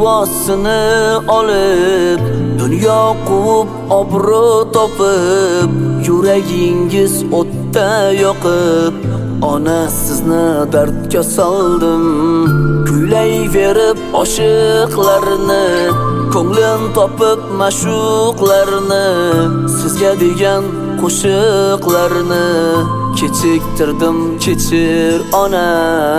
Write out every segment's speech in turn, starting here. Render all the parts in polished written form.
duosini olib, dunyo quvib obro' topib, yuragingiz o'tda yoqib, ona sizni dardga soldim. Kuylayverib oshiqlarni, ko'nglim topib ma'shuqlarni, sizga degan qo'shiqlarni kechiktirdim, kechir ona.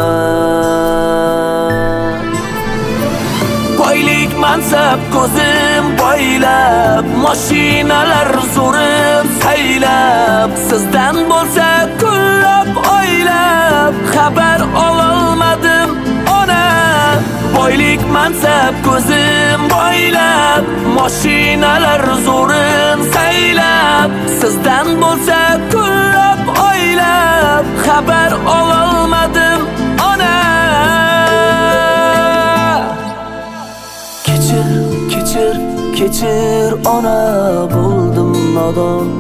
Boylik mansab ko'zim boylab, mashinalar zo'rib saylab, sizdan bo'lsa kullab oylab, xabar ololmadim ona. Boylik mansab ko'zim boylab, mashinalar zo'rib saylab, sizdan bo'lsa kullab oylab, xabar ololmadim ona. Kechir ona, bo'ldim nodon.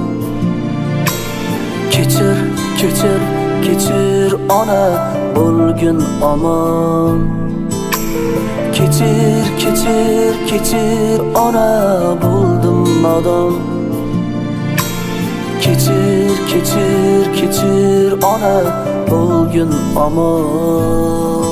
Kechir ona, bo'lgin omon. Kechir ona, bo'ldim nodon. Kechir ona, bo'lgin omon.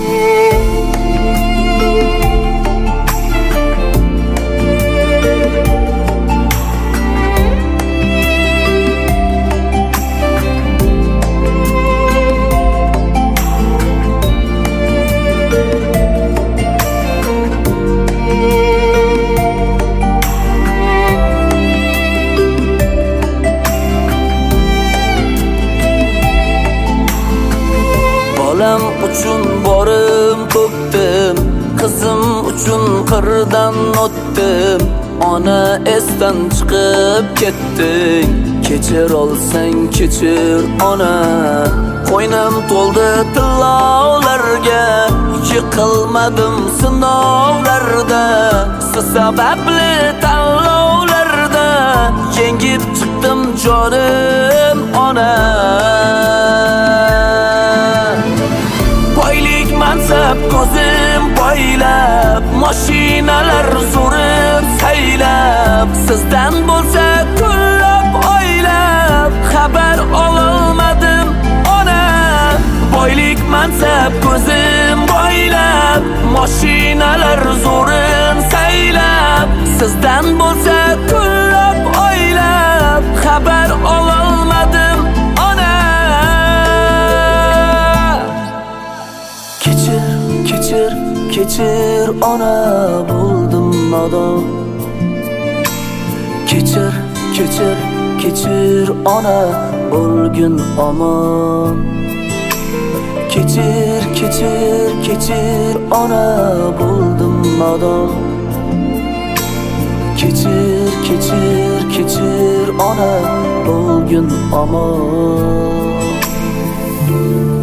Bolam uchun borim to'kdim, qizim uchun qirdan o'tdim. Ona esdan chiqib ketding, kechir olsang kechir ona. Qo'ynim to'ldi tillovlarga, yiqilmadim sinovlarda, siz sababli tanlovlarda yengib chiqdim jonim ona. Mansab ko'zim boylab, mashinalar zo'rib saylab, sizdan bo'lsa kullab oylab, xabar ololmadim ona. Boylik mansab ko'zim boylab, mashinalar zo'rib saylab, sizdan bo'lsa kullab oylab, xabar ololmadim ona. Kechir ona, bo'ldim nodon. Kechir ona, bo'lgin omon. Kechir ona, bo'ldim nodon. Kechir ona, bo'lgin omon.